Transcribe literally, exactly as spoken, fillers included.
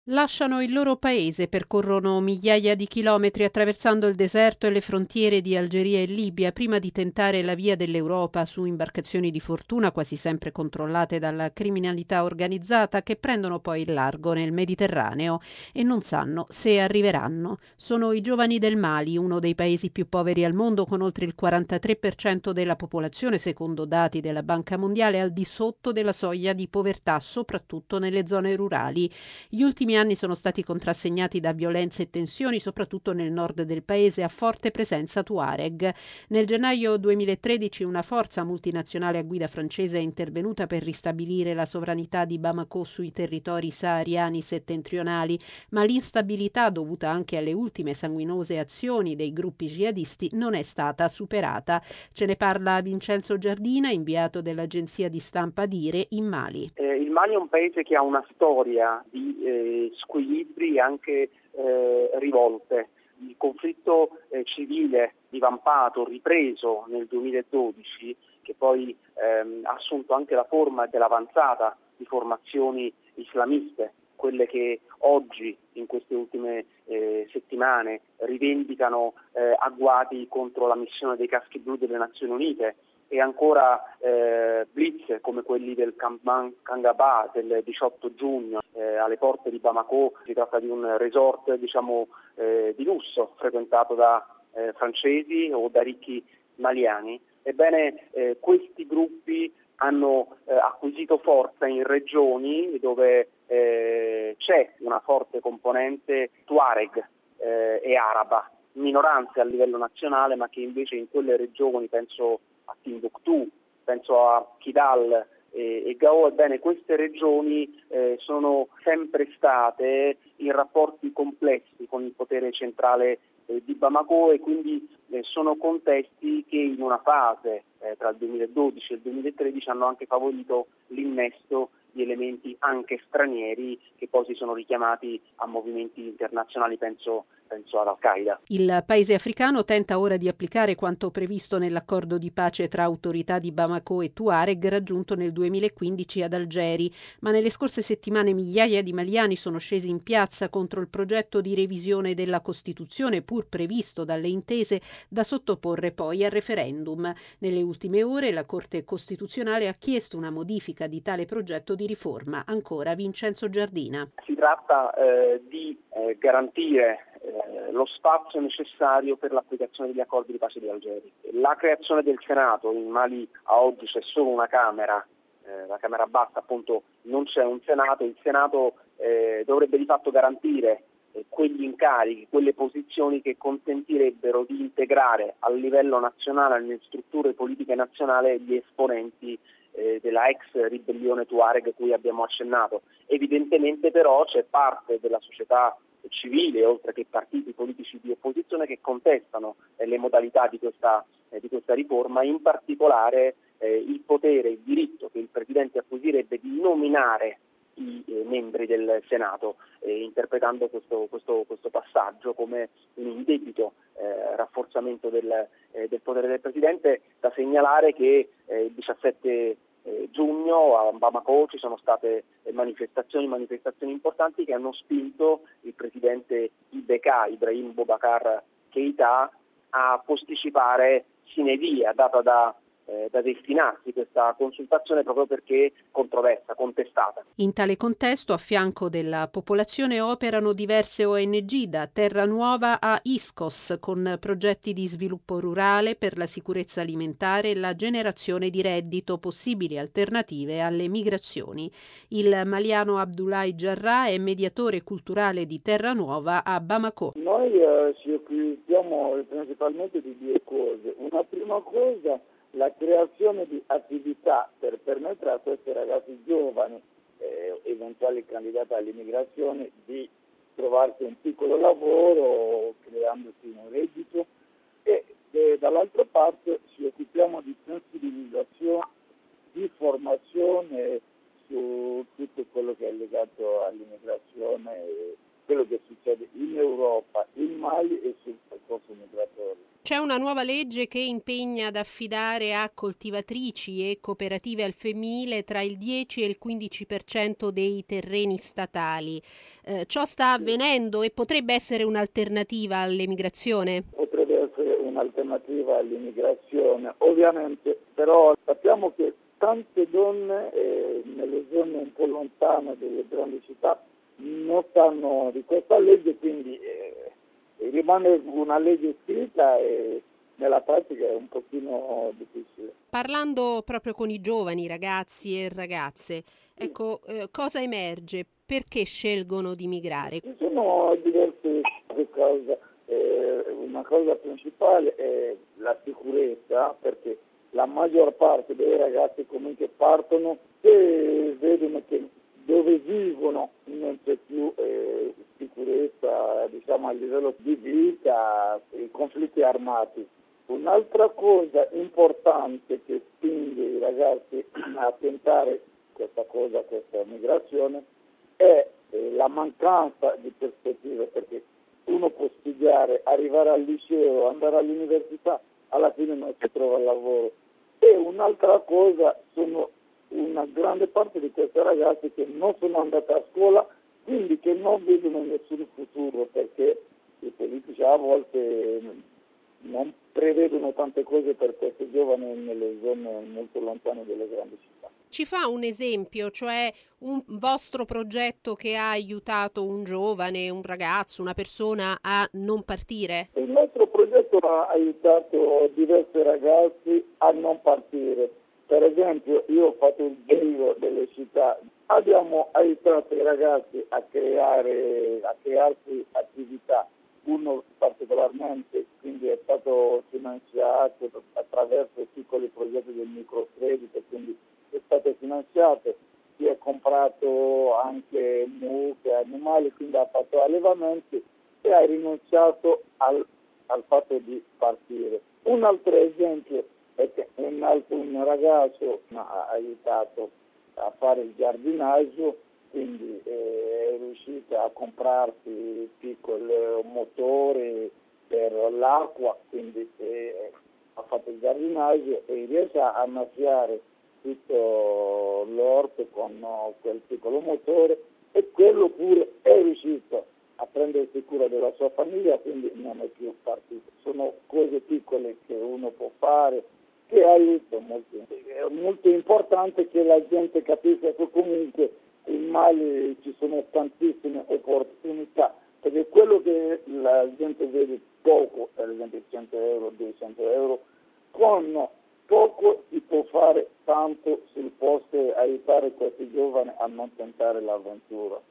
Lasciano il loro paese, percorrono migliaia di chilometri attraversando il deserto e le frontiere di Algeria e Libia prima di tentare la via dell'Europa su imbarcazioni di fortuna quasi sempre controllate dalla criminalità organizzata che prendono poi il largo nel Mediterraneo e non sanno se arriveranno. Sono i giovani del Mali, uno dei paesi più poveri al mondo con oltre il quarantatré per cento della popolazione, secondo dati della Banca Mondiale, al di sotto della soglia di povertà, soprattutto nelle zone rurali. Gli ultimi anni sono stati contrassegnati da violenze e tensioni, soprattutto nel nord del paese, a forte presenza Tuareg. Nel gennaio duemilatredici una forza multinazionale a guida francese è intervenuta per ristabilire la sovranità di Bamako sui territori sahariani settentrionali, ma l'instabilità dovuta anche alle ultime sanguinose azioni dei gruppi jihadisti non è stata superata. Ce ne parla Vincenzo Giardina, inviato dell'agenzia di stampa Dire in Mali. Eh, il Mali è un paese che ha una storia di eh, squilibri e anche eh, rivolte. Il conflitto eh, civile divampato, ripreso nel duemiladodici, che poi ehm, ha assunto anche la forma dell'avanzata di formazioni islamiste, quelle che oggi, in queste ultime eh, settimane, rivendicano eh, agguati contro la missione dei caschi blu delle Nazioni Unite, e ancora eh, blitz come quelli del Camp Kangaba del diciotto giugno eh, alle porte di Bamako. Si tratta di un resort diciamo eh, di lusso frequentato da eh, francesi o da ricchi maliani. Ebbene, eh, questi gruppi hanno eh, acquisito forza in regioni dove eh, c'è una forte componente Tuareg eh, e araba, minoranze a livello nazionale, ma che invece in quelle regioni, penso a Timbuktu, penso a Kidal e, e Gao, ebbene queste regioni eh, sono sempre state in rapporti complessi con il potere centrale eh, di Bamako, e quindi eh, sono contesti che in una fase eh, tra il duemiladodici e il duemilatredici hanno anche favorito l'innesto di elementi anche stranieri che poi si sono richiamati a movimenti internazionali, penso, penso ad Al-Qaeda. Il paese africano tenta ora di applicare quanto previsto nell'accordo di pace tra autorità di Bamako e Tuareg raggiunto nel duemilaquindici ad Algeri, ma nelle scorse settimane migliaia di maliani sono scesi in piazza contro il progetto di revisione della Costituzione, pur previsto dalle intese, da sottoporre poi al referendum. Nelle ultime ore la Corte Costituzionale ha chiesto una modifica di tale progetto di riforma. Ancora Vincenzo Giardina. Si tratta eh, di eh, garantire eh, lo spazio necessario per l'applicazione degli accordi di pace di Algeri. La creazione del Senato, in Mali a oggi c'è solo una Camera, eh, la Camera bassa, appunto non c'è un Senato. Il Senato eh, dovrebbe di fatto garantire eh, quegli incarichi, quelle posizioni che consentirebbero di integrare a livello nazionale, nelle strutture politiche nazionali, gli esponenti eh, della ex ribellione Tuareg cui abbiamo accennato. Evidentemente però c'è parte della società civile, oltre che partiti politici di opposizione, che contestano eh, le modalità di questa, eh, di questa riforma, in particolare eh, il potere, il diritto che il Presidente acquisirebbe di nominare i eh, membri del Senato, eh, interpretando questo, questo, questo passaggio come un indebito eh, rafforzamento del, eh, del potere del Presidente. Da segnalare che eh, il diciassette Eh, giugno a Bamako ci sono state eh, manifestazioni, manifestazioni importanti che hanno spinto il presidente I B K, Ibrahim Boubacar Keïta, a posticipare sine die, data da, eh, da destinarsi questa consultazione proprio perché controversa, contestata. In tale contesto, a fianco della popolazione operano diverse O N G, da Terra Nuova a ISCOS, con progetti di sviluppo rurale per la sicurezza alimentare e la generazione di reddito, possibili alternative alle migrazioni. Il maliano Abdoulaye Jarrah è mediatore culturale di Terra Nuova a Bamako. Noi eh, ci occupiamo principalmente di due cose. Una prima cosa, la creazione di attività per permettere a questi ragazzi giovani, eh, eventuali candidati all'immigrazione, di trovarsi un piccolo lavoro creandosi un reddito, e, e dall'altra parte ci occupiamo di sensibilizzazione, di formazione su tutto quello che è legato all'immigrazione, quello che succede in Europa, in Mali e sul percorso migratorio. C'è una nuova legge che impegna ad affidare a coltivatrici e cooperative al femminile tra il dieci e il quindici per cento dei terreni statali. Eh, ciò sta avvenendo e potrebbe essere un'alternativa all'emigrazione? Potrebbe essere un'alternativa all'immigrazione, ovviamente, però sappiamo che tante donne eh, nelle zone un po' lontane delle grandi città non sanno di questa legge, quindi eh, rimane una legge scritta e nella pratica è un pochino difficile. Parlando proprio con i giovani, ragazzi e ragazze, ecco, eh, cosa emerge? Perché scelgono di migrare? Ci sono diverse cose, eh, una cosa principale è la sicurezza, perché la maggior parte dei ragazzi comunque partono e vedono che dove vivono non c'è più eh, sicurezza, diciamo, a livello di vita, i conflitti armati. Un'altra cosa importante che spinge i ragazzi a tentare questa cosa, questa migrazione, è eh, la mancanza di prospettive, perché uno può studiare, arrivare al liceo, andare all'università, alla fine non si trova lavoro. E un'altra cosa sono una grande parte di questi ragazzi che non sono andati a scuola, quindi che non vedono nessun futuro, perché i politici a volte non prevedono tante cose per questi giovani nelle zone molto lontane delle grandi città. Ci fa un esempio, cioè un vostro progetto che ha aiutato un giovane, un ragazzo, una persona a non partire? Il nostro progetto ha aiutato diversi ragazzi a non partire. Per esempio, io ho fatto il giro delle città, abbiamo aiutato i ragazzi a creare, a crearsi attività. Uno particolarmente, quindi è stato finanziato attraverso piccoli progetti del microcredito, quindi è stato finanziato, si è comprato anche mucche, animali, quindi ha fatto allevamenti e ha rinunciato al, al fatto di partire. Un altro esempio è che un, altro, un ragazzo ha aiutato a fare il giardinaggio, quindi è riuscito a comprarsi piccoli motori per l'acqua, quindi eh, ha fatto il giardinaggio e riesce a annaffiare tutto l'orto con quel piccolo motore e quello pure è riuscito a prendersi cura della sua famiglia, quindi non è più partito. Sono cose piccole che uno può fare, che aiutano molto. È molto importante che la gente capisca che comunque in Mali ci sono tantissime opportunità, perché quello che la gente vede poco, per esempio cento euro, duecento euro, con poco si può fare tanto sul posto e aiutare questi giovani a non tentare l'avventura.